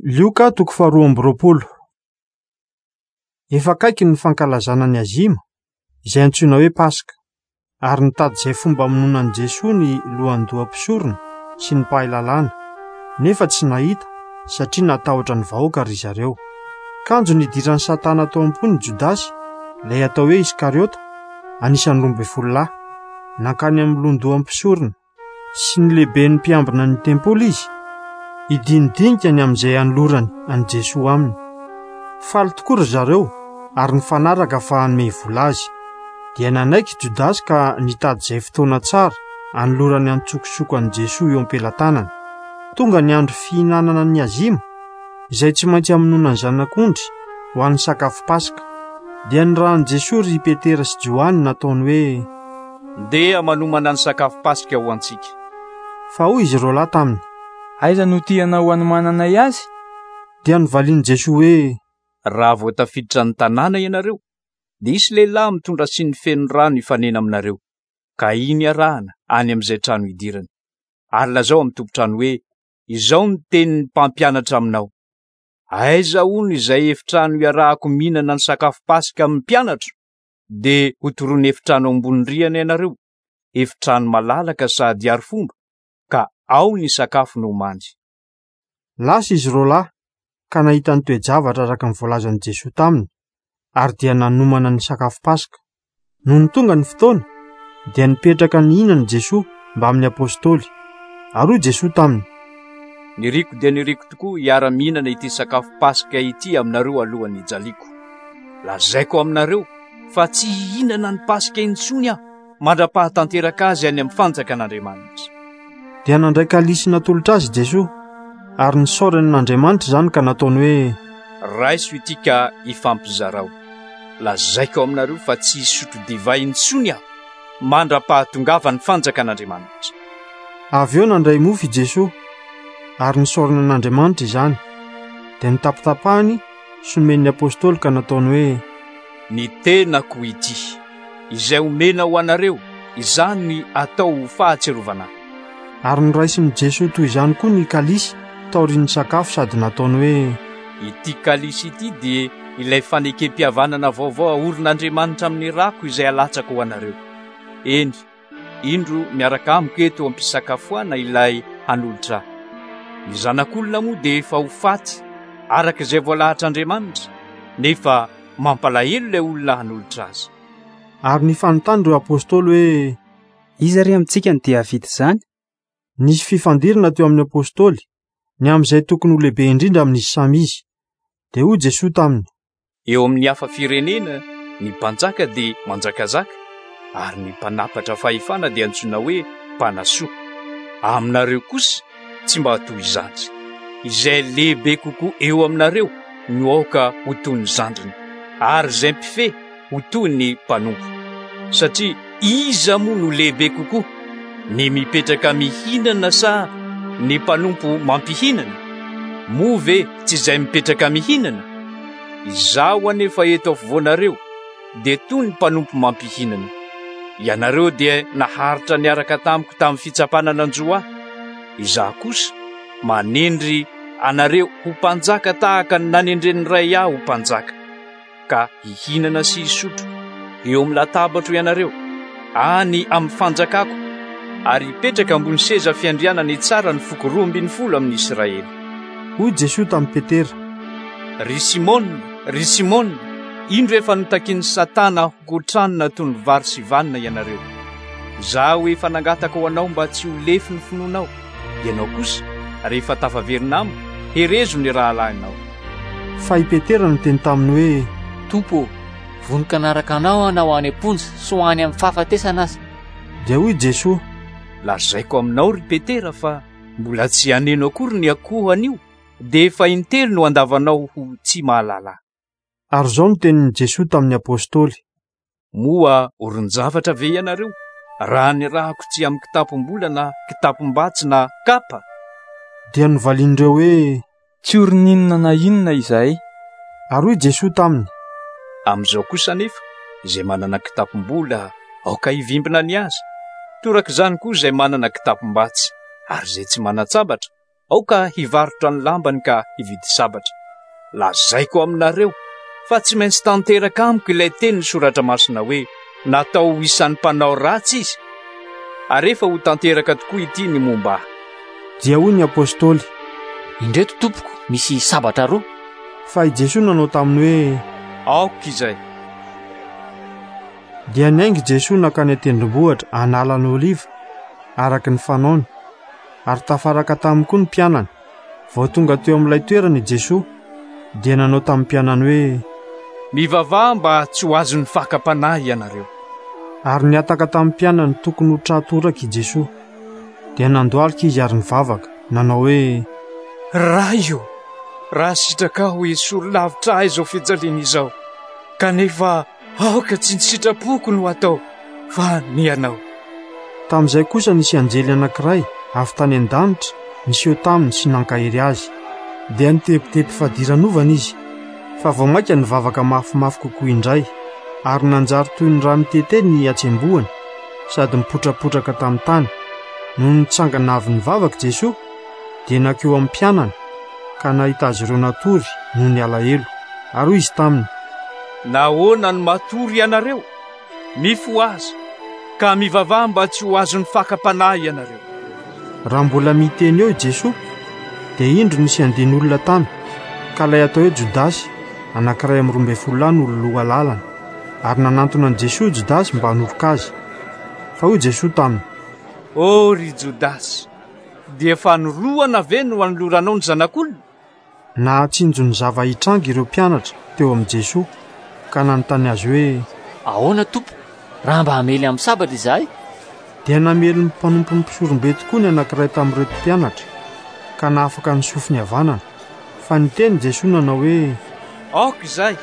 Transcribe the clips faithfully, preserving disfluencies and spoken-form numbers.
Lioka toko faharoa amby roapolo. Efa akaiky ny fankalazana ny azima, izay antsoina hoe Pasika, ary nitady izay fomba hamonoana an'i Jesoa ny lohandoha mpisorona sy ny mpahay-lalàna, nefa tsy nahita satria natahotra ny vahoaka ry zareo. Kanjo nidiran'ny Satana tao am-pony Jodasy, ilay atao hoe Iskariota, anisan'ny roa ambin'ny folo lahy, nankany amin'ny lohandoha mpisorona sy ny lehiben'ny mpiambina ny tempoly izy, idinidinikany amin'izay anolorany an'i Jesoa aminy. Faly tokoa ry zareo ary nifanaraka fa hanome vola azy. Dia nanaiky Jodasy ka nitady izay fotoana tsara anolorany antsokosoko an'i Jesoa eo am-pelantanany. Tonga ny andro fihinanana ny azima, izay tsy maintsy hamonoana ny zanak'ondry ho an'ny sakafo Pasika. Dia nirahan'i Jesoa ry Petera sy Johany nataony hoe, ndeha manomana ny sakafo Pasika ho antsika. Fa hoy izy ireo lahy taminy, aiza no tianao hanomananay azy? Dia nivalian'i Jesoa hoe, raha vao tafiditra ny tanàna ianareo, dia isy lehilahy mitondra siny feno rano ifanena aminareo, ka iny arahana any amin'izay trano idirana. Ary lazao amin'ny tompontrano hoe, izao ny tenin'ny mpampianatra aminao. Aiza hono izay efitrano iarahako mihinana ny sakafo Pasika amin'ny mpianatra? Dia ho toroany efitrano ambony rihana ianareo, efitrano malalaka sady arifomba, ka ao ny sakafo no mandry. Lasa izy ireo lahy, ka nahita ny toe-javatra araka ny voalazan'i Jesoa taminy, ary dia nanomana ny sakafo Pasika. Noho ny tonga ny fotoana, dia nipetraka nihinana Jesoa mba amin'ny apôstôly. Ary hoy Jesoa taminy, niriko dia niriko tokoa hiara-mihinana ity sakafo Pasika ity aminareo alohan'ny hijaliko. Lazaiko aminareo fa tsy hihinana ny Pasika intsony aho mandra-pahatanteraka azy any amin'ny fanjakan'Andriamanitra. Dia nandray kalisy natolotra azy Jesoa, ary nisaorany n'Andriamanitra izany ka nataony hoe, raiso ity ka hifampizarao. Lazaiko aminareo fa tsy hisotro divay intsony aho mandra-pahatongava ny fanjakan'Andriamanitra. Avy eo nandray mofo i Jesoa, ary nisaorana n'Andriamanitra izany. Dia nitapatapahany sy nomen'ny apôstôly ka nataony hoe, ny tenako ity, izay omena ho anareo, izany ny atao ho fahatserovana. Ary niraisin'i Jesoa toy izany koa ny kalisy taorian'ny sakafo sady nataony hoe, ity kalisy ity dia ilay fanekem-pihavanana vaovao aorin'Andriamanitra amin'ny rako izay alatsako ho anareo. Eny, indro miaraka amiko eto ampisakafoana ilay hanolotra. Ny zanak'olona moa dia efa ho faty araka izay voalahatr'Andriamanitra, nefa mampalahelo ilay olona hanolotra azy. Ary nifanontany ireo apôstôly hoe, iza ry amintsika ny dia havita izany? Nisy fifandirana teo amin'ny apôstôly, ny amin'izay tokony ho lehibe indrindra amin'izy samy izy. Dia hoy Jesoa taminy, eo amin'ny hafa firenena ny mpanjaka dia manjakazaka, ary ny mpanapatra fahefana dia antsoina hoe mpanasoa. Aminareo kosa tsy mba toy izany. Izay lehibe kokoa eo aminareo no aoka ho toy ny zandriny, ary izay mpifehy ho toy ny mpanompo. Satria iza moa no lehibe kokoa, ny mipetraka mihinana sa ny mpanompo mampihinana? Moa ve tsy izay mipetraka mihinana? Izaho anefa eto afovoanareo dia toy ny mpanompo mampihinana. Ianareo dia naharitra niaraka tamiko tamin'ny fitsapana nanjo ahy. Izaho kosa manendry anareo ho mpanjaka tahaka ny nanendren'ny ray aho ho mpanjaka, ka hihinana sy hisotro eo amin'ny latabatra ianareo any amin'ny fanjakako, ary hipetraka ambony seza fiandrianany tsara ny foko roa ambin'ny folo amin'ny Israely. Hoy Jesoa tamin'i Petera, ry Simona, ry Simona, indro efa nitakin'ny Satana hokotranina toy ny vary sy vanina ianareo. Izaho efa nangataka ho anao mba tsy ho lefy ny finoanao. Ianao kosa rehefa tafaverinao amiko, herezo ny rahalahinao. Fa i Petera niteny taminy hoe, Tompo, vonoka naraka anao anao any am-ponja sy ho any amin'ny fahafatesana aza. Dia hoy Jesoa, lazaiko aminao ry Petera fa mbola tsy haneno akory ny akoho anio, dia efa intelo no andavanao ho tsy mahalala. Ary izao no tenin'i Jesoa tamin'ny apôstôly, moa oron-javatra ve ianareo raha nirahako tsy amin'ny kitapom-bola na kitapom-batsy na kapa? Dia novalian'ireo hoe, tsy orin'inona na inona izay. Ary hoy Jesoa taminy, amin'izao kosa nefa izay manana kitapom-bola aoka hivimbina ny azy, torak'izany koa izay manana kitapom-batsy ary izay tsy manan-tsabatra aoka hivarotra ny lambany ka hividy sabatra. Lazaiko aminareo fa tsy maintsy tanteraka amiko ilay teny ny soratra masina hoe natao isan'ny mpanao ratsy izy. Ary efa ho tanteraka tokoa ity ny momba. Dia hoy ny apôstôly: Indreto tompoko, misy sabatra roa. Fa i Jesosy nanao taminy hoe aoka izay. Dia niaingy Jesosy nakany an-tendrombohitra analan'ny Oliva araka ny fanaony, ary tafaraka taminy koa ny mpianany. Vao tonga teo amin'ilay toerana i Jesosy dia nanao tamin'ny mpianany hoe mivavaha mba tsy ho azon'ny fakapanahy ianareo. Ary niataka tamin'ny mpianany tokony ho tratoraka i Jesosy. Dia nandohalika izy ary nivavaka, nanao hoe raha io, raha sitraka ho esolo lavitra ahy izao fijaliana izao, kanefa aoka tsy ny sitrapoko no atao fa ny anao. Tamin'izay kosa nisy anjely anankiray avy tany an-danitra niseho taminy sy nankahery azy. Dia nitebiteby fadiran'ovana izy, fa vao maika nivavaka mafimafy kokoa indray, ary nanjary toy ny raha mitete ny atsembohany sady mipotrapotraka tamin'ny tany. No nitsangana avy nivavaka Jesosy dia nakeo amin'ny mpianany ka nahita azy ireo natory no ny alahelo. Ary hoy izy taminy: nahoana ny matory ianareo? Mifo aza ka mivavaha mba tsy ho azon'ny fakapanahy ianareo. Raha mbola miteny eo i Jesosy dia indro nisy andian'olona tany, ka ilay atao hoe Jodasy, anankiray amin'ny roa ambin'ny folo any ololoha lalana, ary nanantona an Jesosy Jodasy mba hanoroka azy. Fa hoy Jesosy taminy: O ry Jodasy, dia fanorlohana ve no anoloranao ny zanak'olona? Nahatsinjo ny zava hitranga ireo mpianatra teo amin'ny Jesosy, ka nanontany azy hoe ahoana tompo, raha mba hamely amin'ny sabatra izahay? Dia namely ny mpanompo ny mpisorom-be tokoa ny anankiray tamin'ireto mpianatra, ka nahafaka ny sofiny havanana. Fa niteny Jesosy nanao hoe aoka izay.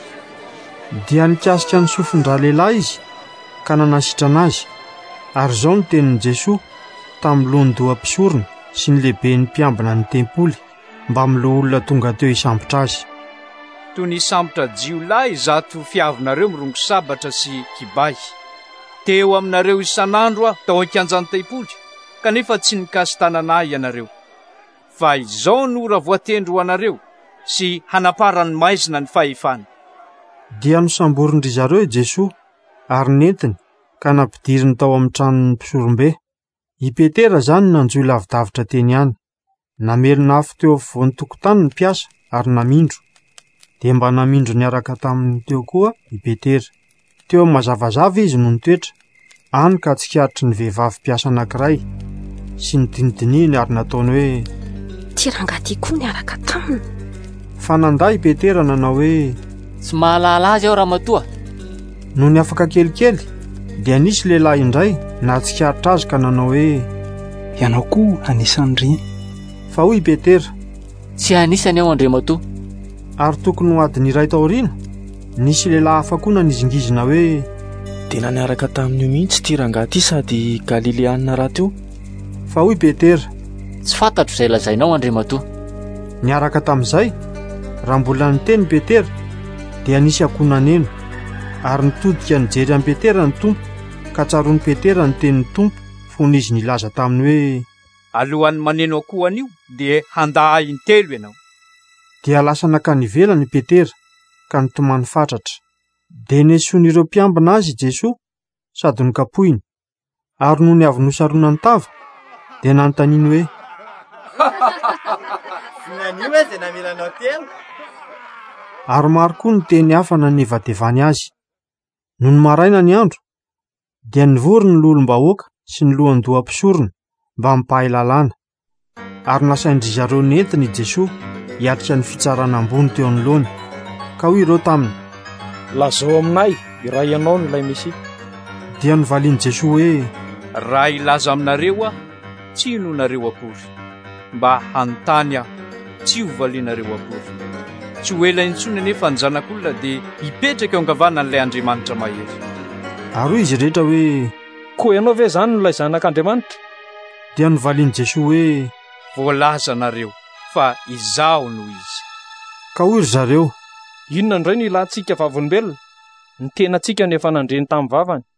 Dia nikasika ny sofin-dralehilahy izy ka nanasitrana azy. Ary izao no tenin'i Jesosy tamin'ny lohan'ny doam-pisorona sy ny lehiben'ny mpiambina ny tempoly mba miloha olona tonga teo hisambotra azy. Toy ny sambotra jiolahy zato fiavinareo mirongo sabatra sy kibay. Teo aminareo isan'andro aho tao an-kianjan'ny tempoly, kanefa tsy nikasy tanana ianareo. Fa izao no ora voatendro ho anareo sy hanaparany maizina ny fahefana. Dia nosamborindry zareo i Jesosy ary nentiny ka nampidiriny tao amin'ny tranon'ny mpisorom-be. I Petera zany nanjoy lavidavitra teny ihany. Namelona afo teo afovoan'ny tokotany ny mpiasa ary namindro. Dia mba namindro niaraka taminy teo koa i Petera. Teo mazavazava izy no nitoetra, any ka tsikiaritry ny vehivavy mpiasa anankiray sy nidinidininy ary nataony hoe ty rangahy koa niaraka taminy. Fa nanday Petera nanao hoe tsy mahalala azy aho ramatoa. No ny afaka kelikely dia nisy lehilahy indray natsikaritra azy ka nanao hoe ianao koa anisan'ireny. Fa hoy Petera: tsy anisany aho andrematoa. Ary tokony ho adiny iray taoriana nisy lehilahy hafa koa nanizingizina hoe tena niaraka tamin'io mihitsy ty rangahy ty sady Galileana raha teo. Fa hoy Petera: tsy fantatro izay lazainao andrematoa. Niaraka tamin'izay raha mbola niteny Petera dia nisy akonaneno, ary nitodika nijery an'i Petera ny tompo, ka tsaroan'i Petera ny tenin'ny tompo fony izy nilaza taminy hoe alohan'ny maneno akoho an'io dia handaha intelo ianao. Dia lasa nakany ivelany Petera ka nitomany fatratra. Dia nesoan'ireo mpiambina azy Jesosy sady nokapohiny, ary noho ny avy nosarona ny tava dia nanontaniany hoe nanio e zay namelanao telo? Ary maro koa ny teny hafa nanevadevany azy. Noho ny maraina ny andro dia nivory ny lolom-bahoaka sy ny lohan'ny doam-pisorona mba mipahay lalàna. Ary nasaindry zareo nentiny i Jesosy hiatrika ny fitsarana ambony teo anoloany. Ka hoy ireo taminy: lazao aminay iraha ianao no ilay Mesia. Dia nivaliany Jesosy hoe raha ilaza aminareo aho, tsy no nareo akory. Mba hanontany aho, tsy ho valianareo akory. Tsy ho ela intsony anefa ny zanak'olona dia hipetraka eo an-kavanana n'ilay Andriamanitra mahery. Ary hoy izy rehetra hoe koa ianao ve zany no ilay zanak'Andriamanitra? Dia nivaliany Jesosy hoe voalaza nareo fa izaho no izy. Ka hoy ry zareo: inona indray no ilantsika vavolombelona? Ny tenantsika no efa nandreny tamin'ny vavany.